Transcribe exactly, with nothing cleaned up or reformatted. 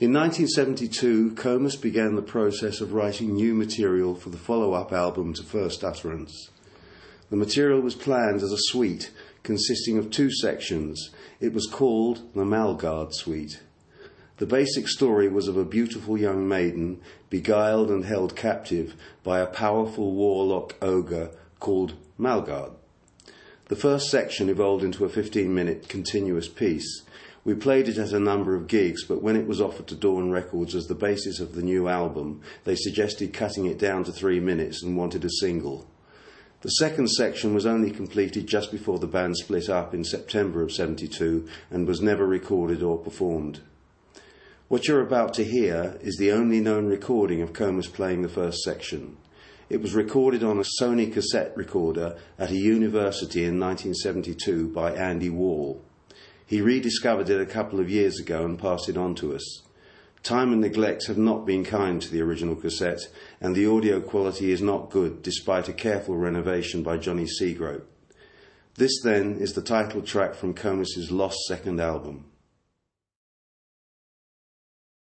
In nineteen seventy-two, Comus began the process of writing new material for the follow-up album to First Utterance. The material was planned as a suite consisting of two sections. It was called the Malgard Suite. The basic story was of a beautiful young maiden beguiled and held captive by a powerful warlock ogre called Malgard. The first section evolved into a fifteen-minute continuous piece. We played it at a number of gigs, but when it was offered to Dawn Records as the basis of the new album, they suggested cutting it down to three minutes and wanted a single. The second section was only completed just before the band split up in September of seventy-two and was never recorded or performed. What you're about to hear is the only known recording of Comus playing the first section. It was recorded on a Sony cassette recorder at a university in nineteen seventy-two by Andy Wall. He rediscovered it a couple of years ago and passed it on to us. Time and neglect have not been kind to the original cassette, and the audio quality is not good despite a careful renovation by Johnny Seagrope. This then is the title track from Comus's lost second album.